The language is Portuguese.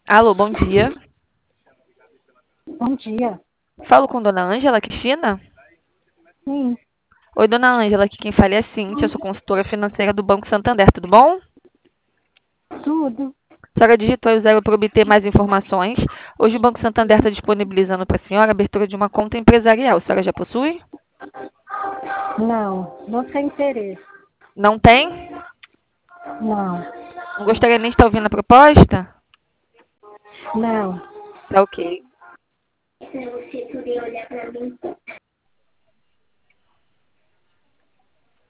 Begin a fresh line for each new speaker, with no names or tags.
Alô, bom dia.
Bom dia.
Falo com Dona Ângela Cristina?
Sim,
Oi, Dona Ângela, aqui quem fala é a Cíntia, eu sou consultora financeira do Banco Santander, tudo bom?
tudo.
A senhora digitou aí o zero para obter mais informações. Hoje o Banco Santander está disponibilizando para a senhora a abertura de uma conta empresarial. A senhora já possui?
Não tem interesse.
Não tem?
Não,
Não gostaria nem de estar ouvindo a proposta?
não.
Tá ok.